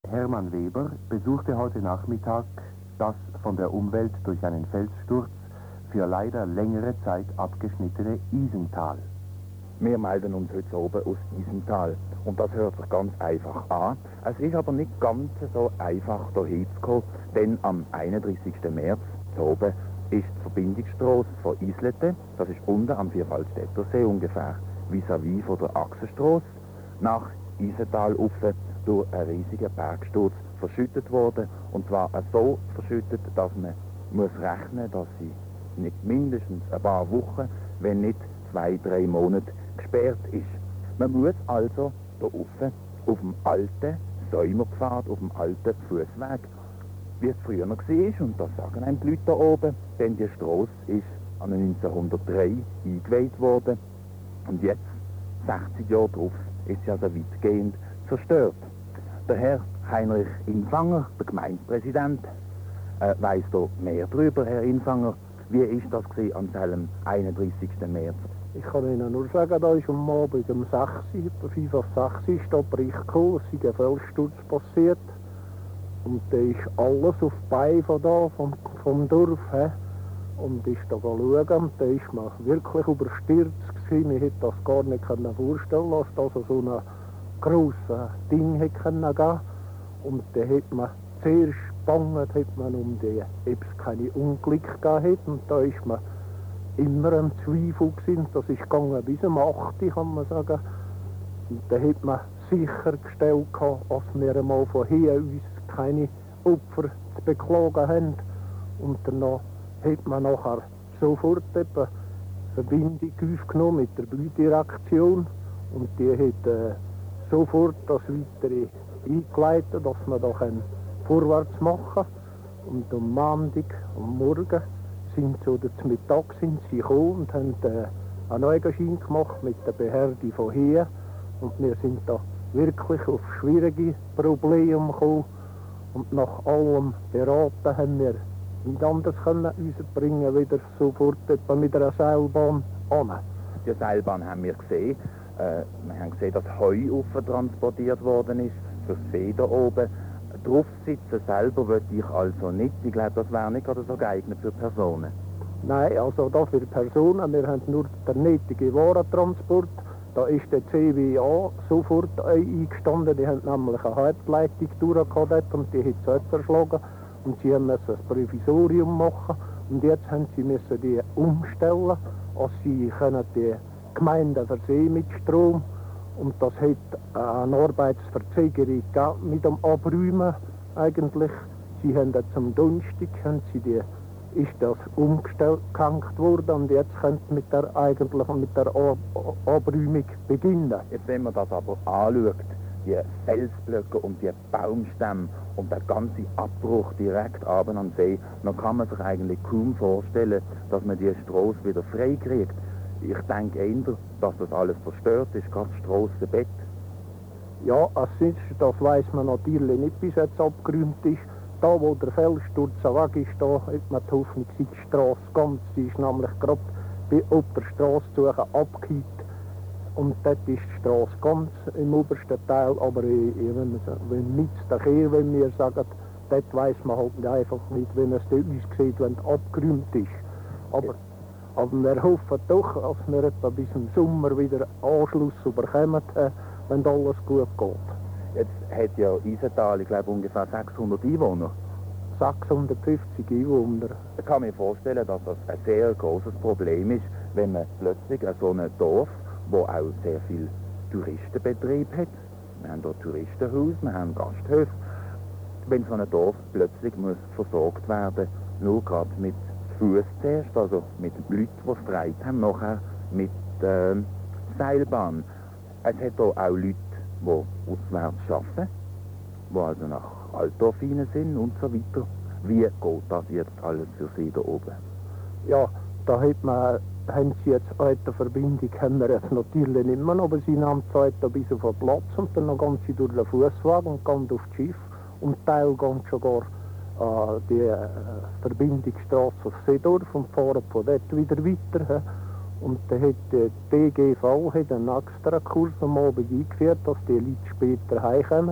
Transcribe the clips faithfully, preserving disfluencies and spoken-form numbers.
Hermann Weber besuchte heute Nachmittag das von der Umwelt durch einen Felssturz für leider längere Zeit abgeschnittene Isental. Wir melden uns heute oben aus Isental und das hört sich ganz einfach an. Es ist aber nicht ganz so einfach hierher zu kommen, denn am einunddreißigsten März hier oben ist die Verbindungsstrasse von Islete, das ist unten am Vierwaldstättersee ungefähr, vis-à-vis von der Achsenstrasse, nach Isental rauf durch einen riesigen Bergsturz verschüttet worden. Und zwar so verschüttet, dass man muss rechnen, dass sie nicht mindestens ein paar Wochen, wenn nicht zwei, drei Monate gesperrt ist. Man muss also hier rauf auf dem alten Säumerpfad, auf dem alten Fußweg, wie es früher noch war, und das sagen einem die Leute da oben, denn die Strasse ist neunzehnhundertdrei eingeweiht worden und jetzt, sechzig Jahre drauf, ist sie also weitgehend zerstört. Der Herr Heinrich Infanger, der Gemeindepräsident, äh, weiss da mehr darüber, Herr Infanger. Wie ist das gewesen an seinem einunddreißigsten März? Ich kann Ihnen nur sagen, da ist am Abend um sechs, etwa fünf auf sechs, ist der Bericht gekommen, es ist ein Felssturz passiert. Und da ist alles auf die Beine von da, vom, vom Dorf. He. Und ist da schauen, und da ist man wirklich überstürzt gewesen. Ich hätte das gar nicht vorstellen können, dass da so ein grosses Ding hätte können gehen. Und da hätte man zuerst banget, hat man um die, ob es keine Unglück gegeben hätte. Und da ist man immer im Zweifel gewesen. Das ist gegangen bis um acht, kann man sagen. Und da hat man sichergestellt, dass wir einmal von hier uns keine Opfer zu beklagen haben. Und danach hat man nachher sofort eine Verbindung aufgenommen mit der Baudirektion. Und die hat äh, sofort das Weitere eingeleitet, dass man da vorwärts machen kann. Und am Montag, am Morgen, sind so zum Mittag sind sie gekommen und haben äh, einen Neugeschein gemacht mit der Behörde von hier. Und wir sind da wirklich auf schwierige Probleme gekommen. Und nach allem Beraten haben wir nicht anders können uns bringen, wieder sofort etwa mit einer Seilbahn an. Die Seilbahn haben wir gesehen. Äh, wir haben gesehen, dass Heu transportiert worden ist, fürs Vieh da oben. Drauf sitzen selber würde ich also nicht. Ich glaube, das wäre nicht gerade so geeignet für Personen. Nein, also da für Personen. Wir haben nur den nötigen Warentransport. Da ist der C W A sofort eingestanden. Die haben nämlich eine Hauptleitung durchgehabt und die hat es zerschlagen. Und sie mussten ein Provisorium machen. Und jetzt haben sie müssen die umstellen. Also sie können die Gemeinden versehen mit Strom. Und das hat eine Arbeitsverzögerung gegeben mit dem Abräumen eigentlich. Sie haben jetzt am Donnerstag haben sie die, ist das umgestellt gehängt worden und jetzt können sie mit der, eigentlich mit der Ab Abräumung beginnen. Jetzt, wenn man das aber anschaut, die Felsblöcke und die Baumstämme und der ganze Abbruch direkt runter an den See, dann kann man sich eigentlich kaum vorstellen, dass man die Strasse wieder frei kriegt. Ich denke eher, dass das alles zerstört ist, gerade das Strassenbett. Ja, es ist, das weiss man natürlich nicht, bis jetzt abgeräumt ist. Da, wo der Felssturz weg ist, da hat man die Hoffnung, die Strasse ganz, die ist nämlich gerade bei auf der Strasse zu abgehakt. Und dort ist die Strasse ganz im obersten Teil, aber wenn, wenn nichts daher, wenn wir sagen, dort weiss man halt einfach nicht, wenn es dort aussieht, wenn es abgeräumt ist. Aber Aber wir hoffen doch, dass wir etwa bis im Sommer wieder Anschluss bekommen, wenn alles gut geht. Jetzt hat ja Isental, ich glaube, ungefähr sechshundert Einwohner. sechshundertfünfzig Einwohner. Ich kann mir vorstellen, dass das ein sehr großes Problem ist, wenn man plötzlich so ein Dorf, wo auch sehr viel Touristenbetrieb hat, wir haben hier Touristenhaus, wir haben Gasthöfe, wenn so ein Dorf plötzlich muss versorgt werden, nur gerade mit Fuß zuerst, also mit Leuten, die Streit haben, nachher mit äh, Seilbahn. Es hat hier auch Leute, die auswärts arbeiten, die also nach Altdorf rein sind und so weiter. Wie geht das jetzt alles für Sie da oben? Ja, da hat man, haben Sie jetzt eine Verbindung, haben wir jetzt natürlich nicht mehr, aber Sie nehmen Zeit bis auf den Platz und dann gehen Sie durch den Fußweg und gehen auf das Schiff und Teil gehen sogar äh, die äh, Verbindungsstraße auf Seedorf und fahren von dort wieder weiter. Und dann hat die D G V hat einen extra Kurs am Abend eingeführt, dass die Leute später heimkommen.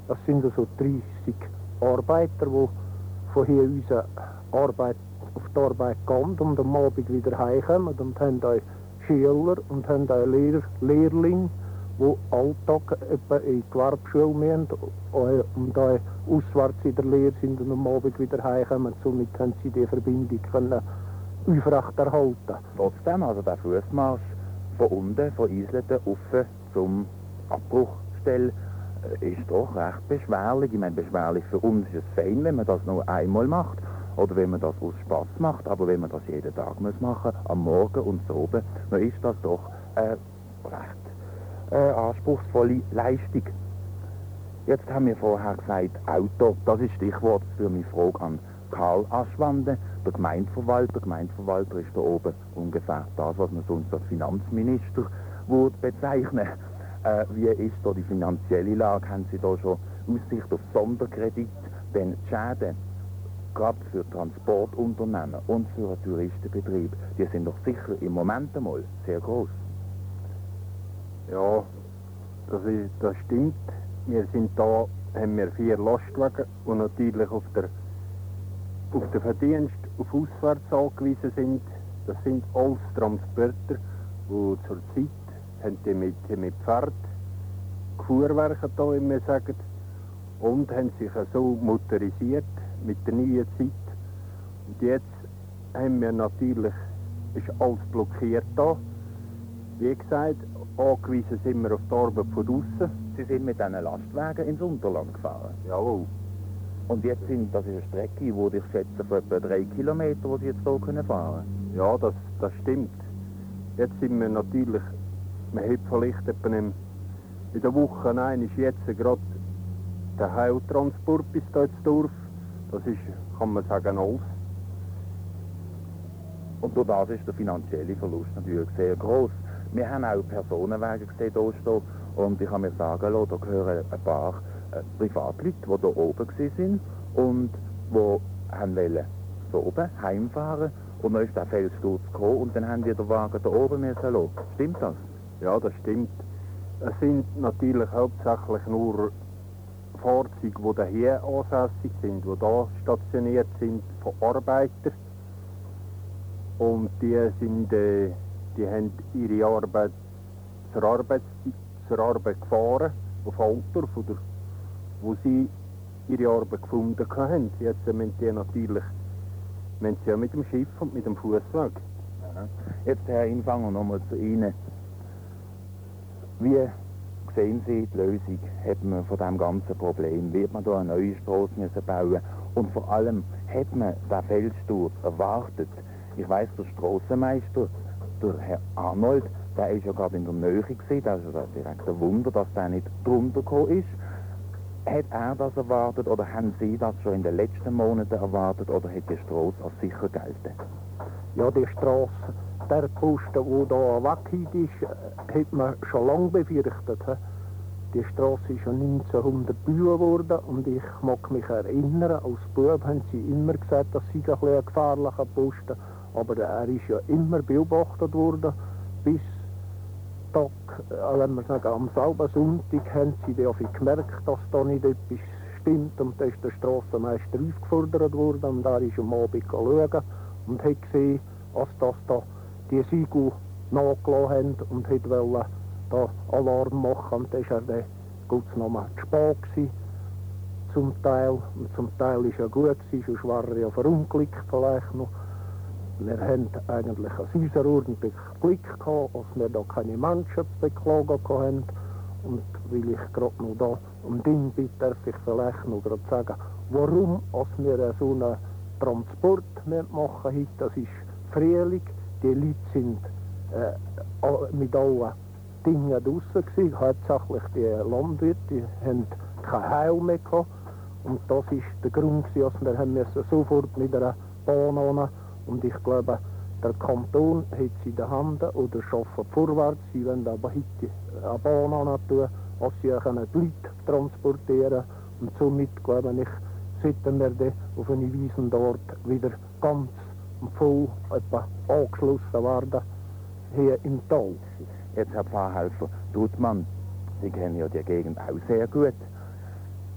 Das sind so dreißig Arbeiter, die von hier unsere Arbeit, auf die Arbeit gehen und am Abend wieder heimkommen und haben auch Schüler und haben auch Lehr Lehrlinge, die Alltag etwa in die Gewerbeschule müssen und auch auswärts in der Lehre sind und am Abend wieder heimkommen. Somit haben sie die Verbindung können aufrechterhalten. Trotzdem, also der Fußmarsch von unten, von Isleten, rauf zum Abbruchstelle, ist doch recht beschwerlich. Ich meine, beschwerlich für uns ist es fein, wenn man das nur einmal macht oder wenn man das aus Spaß macht, aber wenn man das jeden Tag muss machen, am Morgen und so oben, dann ist das doch eine recht äh, anspruchsvolle Leistung. Jetzt haben wir vorher gesagt, Auto, das ist Stichwort für meine Frage an Karl Aschwande, der Gemeindeverwalter. Der Gemeindeverwalter ist da oben ungefähr das, was man sonst als Finanzminister würde bezeichnen. Äh, wie ist da die finanzielle Lage? Haben Sie da schon Aussicht auf Sonderkredit? Denn die Schäden, gerade für Transportunternehmen und für einen Touristenbetrieb, die sind doch sicher im Moment einmal sehr groß. Ja, das, ist, das stimmt. Wir sind da, haben wir vier Lastwagen, die natürlich auf der auf den Verdienst auf auswärts angewiesen sind. Das sind alles Transporter, die zurzeit haben die mit, mit Pferd Fuhrwerke da, wie wir sagen, und haben sich so motorisiert mit der neuen Zeit. Und jetzt haben wir natürlich, ist alles blockiert da. Wie gesagt, angewiesen sind wir auf die Arbeit von draussen. Sie sind mit diesen Lastwagen ins Unterland gefahren? Jawohl. Und jetzt sind, das ist eine Strecke, wo ich schätze, von etwa drei Kilometer, wo Sie jetzt hier fahren können? Ja, das, das stimmt. Jetzt sind wir natürlich, man hat vielleicht etwa in der Woche ein, ist jetzt gerade der Heiltransport bis hier ins Dorf. Das ist, kann man sagen, alles. Und durch das ist der finanzielle Verlust natürlich sehr groß. Wir haben auch Personenwagen gesehen hier stehen und ich habe mir sagen lassen, da gehören ein paar äh, Privatleute, die hier oben waren und die haben wollen so oben heimfahren und dann ist der Felssturz gekommen und dann haben die den Wagen hier oben müssen lassen. Stimmt das? Ja, das stimmt. Es sind natürlich hauptsächlich nur Fahrzeuge, die hier ansässig sind, die hier stationiert sind, von Arbeitern. Und die, sind, äh, die haben ihre Arbeit zur Arbeit, zur Arbeit gefahren, auf Altdorf, oder wo sie ihre Arbeit gefunden haben. Jetzt müssen die natürlich müssen sie ja mit dem Schiff und mit dem Fußweg. Jetzt, Herr Infanger, nochmal zu Ihnen. Wie sehen Sie die Lösung hat man von diesem ganzen Problem? Wird man da eine neue Straße müssen bauen? Und vor allem, hat man den Felssturz erwartet? Ich weiss, der Strassenmeister, der Herr Arnold, der ist ja gerade in der Nähe gewesen, das ist ja direkt ein Wunder, dass der nicht drunter gekommen ist. Hat er das erwartet oder haben Sie das schon in den letzten Monaten erwartet oder hat die Straße als sicher gelten? Ja, die Straße, der Posten, der da weg ist, hat man schon lange befürchtet. Die Straße ist ja neunzehnhundert gebaut worden und ich mag mich erinnern, als Bub haben sie immer gesagt, das sei ein, bisschen ein gefährlicher Posten. Aber er ist ja immer beobachtet worden, bis Tag, wenn wir sagen, am selben Sonntag haben sie dann gemerkt, dass da nicht etwas stimmt. Und da ist der Strassenmeister aufgefordert worden und er ist am Abend schauen und hat gesehen, dass das da die Siegel nachgelassen haben und wollte da Alarm machen. Und dann war er dann kurz nochmal zu spät gewesen, zum Teil. Und zum Teil war er gut gewesen, sonst war er ja verunglückt vielleicht noch. Wir haben eigentlich aus unser ordentlich Glück gehabt, dass wir da keine Menschen zu beklagen hatten. Und weil ich gerade noch da um den bin, darf ich vielleicht noch gerade sagen, warum als wir so einen Transport machen heute. Das ist Frühling, die Leute sind äh, mit allen Dingen draussen gewesen, hauptsächlich die Landwirte, die haben kein Heil mehr gehabt. Und das war der Grund, dass wir haben müssen sofort mit einer Bahn ran. Und ich glaube, der Kanton hat sie in der Hand oder schafft vorwärts. Sie wollen aber heute eine Bahn an tun, dass sie auch die Leute transportieren können. Und somit, glaube ich, sollten wir dann auf eine Weise dort wieder ganz und voll etwa angeschlossen werden, hier im Tal. Jetzt, Herr Pfarrhelfer Duttmann, Sie kennen ja die Gegend auch sehr gut.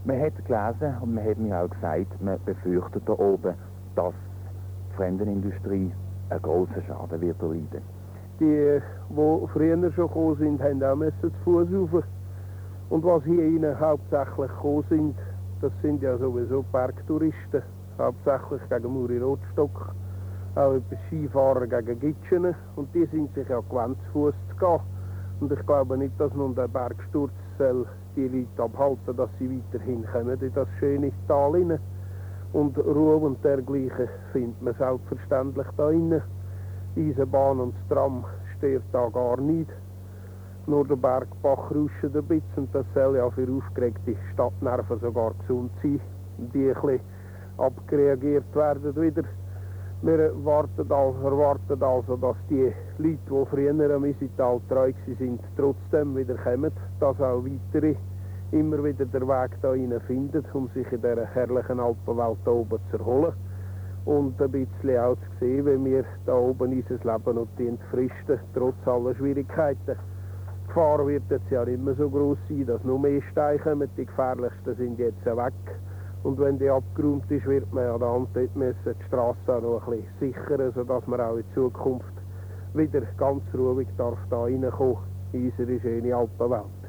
Man hat gelesen und man hat mir auch gesagt, man befürchtet da oben, dass die Fremdenindustrie einen grossen Schaden wird erleiden. Die, die früher schon gekommen sind, haben auch müssen zu Fuß rauf. Und was hier innen hauptsächlich gekommen sind, das sind ja sowieso Bergtouristen, hauptsächlich gegen Muri-Rotstock, auch etwas Skifahrer gegen Gitschenen, und die sind sich ja gewöhnt, zu Fuß zu gehen. Und ich glaube nicht, dass nun der Bergsturz soll die Leute abhalten, dass sie weiterhin kommen in das schöne Tal rein. Und Ruhe und dergleichen findet man selbstverständlich da innen. Eisenbahn und das Tram stört da gar nicht. Nur der Bergbach rauscht ein bisschen, und das soll ja für aufgeregte Stadtnerven sogar gesund sein, die ein bisschen abgereagiert werden wieder. Wir warten also, erwarten also, dass die Leute, die früher am Isital treu waren, trotzdem wieder kommen, dass auch weitere immer wieder den Weg da rein finden, um sich in dieser herrlichen Alpenwelt da oben zu erholen. Und ein bisschen auch zu sehen, wie wir da oben unser Leben noch fristen, trotz aller Schwierigkeiten. Die Gefahr wird jetzt ja immer so groß sein, dass noch mehr Steine kommen. Die gefährlichsten sind jetzt weg. Und wenn die abgeräumt ist, wird man ja dann dort müssen die Strasse auch noch ein bisschen sichern, sodass man auch in Zukunft wieder ganz ruhig darf da reinkommen in unsere schöne Alpenwelt.